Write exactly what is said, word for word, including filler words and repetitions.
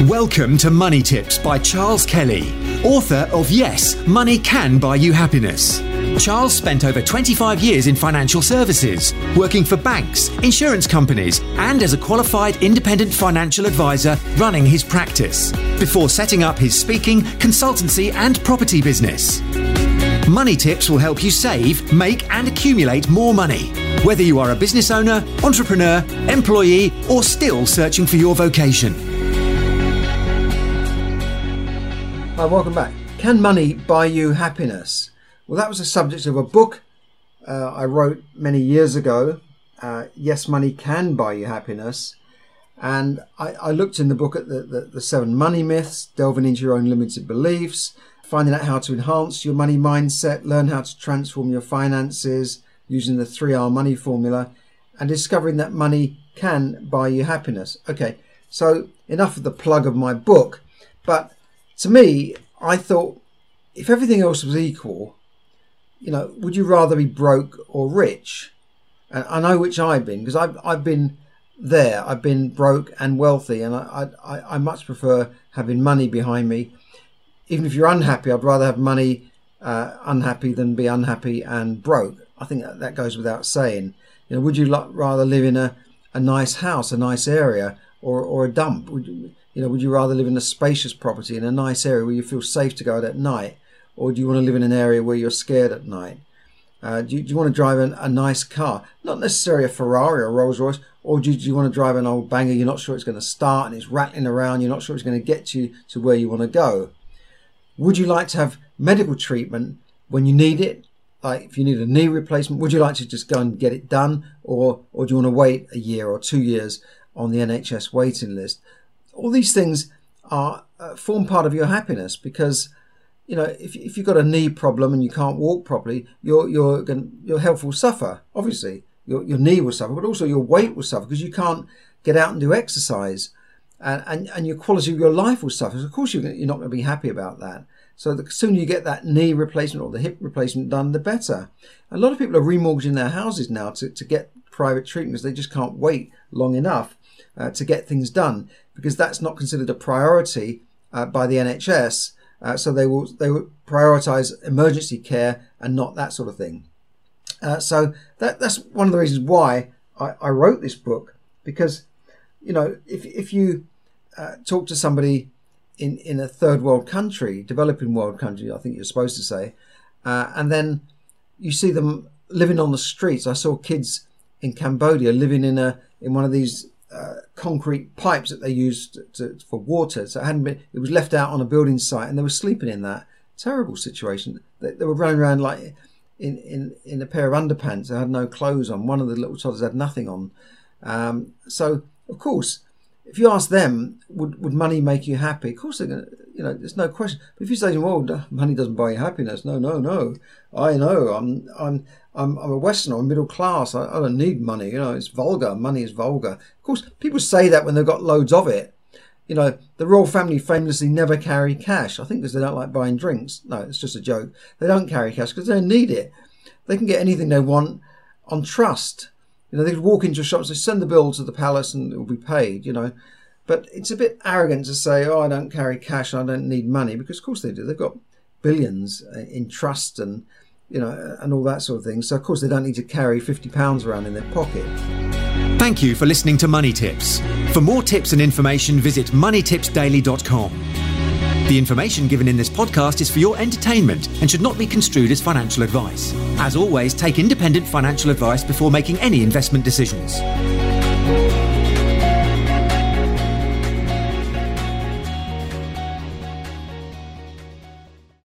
Welcome to Money Tips by Charles Kelly, author of Yes, Money Can Buy You Happiness. Charles spent over twenty-five years in financial services, working for banks, insurance companies, and as a qualified independent financial advisor running his practice, before setting up his speaking, consultancy, and property business. Money Tips will help you save, make, and accumulate more money, whether you are a business owner, entrepreneur, employee, or still searching for your vocation. Hi, welcome back. Can money buy you happiness? Well, that was the subject of a book uh, I wrote many years ago. Uh, yes, Money Can Buy You Happiness. And I, I looked in the book at the, the, the seven money myths, delving into your own limited beliefs, finding out how to enhance your money mindset, learn how to transform your finances using the three R money formula, and discovering that money can buy you happiness. Okay, so enough of the plug of my book. But to me, I thought, if everything else was equal, you know, would you rather be broke or rich? And I know which I've been, because I've, I've been there. I've been broke and wealthy, and I, I, I much prefer having money behind me. Even if you're unhappy, I'd rather have money uh, unhappy than be unhappy and broke. I think that, that goes without saying. You know, would you lo- rather live in a, a nice house, a nice area, or, or a dump? Would you, you know, would you rather live in a spacious property in a nice area where you feel safe to go out at night? Or do you want to live in an area where you're scared at night? Uh, do, you, do you want to drive an, a nice car? Not necessarily a Ferrari or a Rolls Royce. Or do you, do you want to drive an old banger? You're not sure it's going to start and it's rattling around. You're not sure it's going to get you to where you want to go. Would you like to have medical treatment when you need it? Like if you need a knee replacement, would you like to just go and get it done? Or, or do you want to wait a year or two years on the N H S waiting list? All these things are uh, form part of your happiness, because you know, if if you've got a knee problem and you can't walk properly, your your your health will suffer. Obviously, your your knee will suffer, but also your weight will suffer because you can't get out and do exercise, and and, and your quality of your life will suffer. So of course, you're you're not going to be happy about that. So the sooner you get that knee replacement or the hip replacement done, the better. A lot of people are remortgaging their houses now to to get private treatment because they just can't wait long enough uh, to get things done, because that's not considered a priority uh, by the N H S. Uh, so they will they will prioritise emergency care and not that sort of thing. Uh, so that that's one of the reasons why I, I wrote this book, because you know if if you uh, talk to somebody in, in a third world country, developing world country, I think you're supposed to say, uh, and then you see them living on the streets. I saw kids in Cambodia living in a in one of these Uh, concrete pipes that they used to, to, for water. So it hadn't been, it was left out on a building site, and they were sleeping in that terrible situation. They, they were running around like in, in, in a pair of underpants. They had no clothes on. One of the little toddlers had nothing on. Um, so of course, if you ask them, would, would money make you happy? Of course they're going to, you know, there's no question. But if you say, well, money doesn't buy you happiness. No, no, no. I know. I'm, I'm, I'm, I'm a Westerner. I'm middle class. I, I don't need money. You know, it's vulgar. Money is vulgar. Of course, people say that when they've got loads of it. You know, the royal family famously never carry cash. I think because they don't like buying drinks. No, it's just a joke. They don't carry cash because they don't need it. They can get anything they want on trust. You know, they could walk into a shop and say, send the bill to the palace and it will be paid, you know. But it's a bit arrogant to say, oh, I don't carry cash, I don't need money, because of course they do. They've got billions in trust and, you know, and all that sort of thing. So of course they don't need to carry fifty pounds around in their pocket. Thank you for listening to Money Tips. For more tips and information, visit money tips daily dot com. The information given in this podcast is for your entertainment and should not be construed as financial advice. As always, take independent financial advice before making any investment decisions.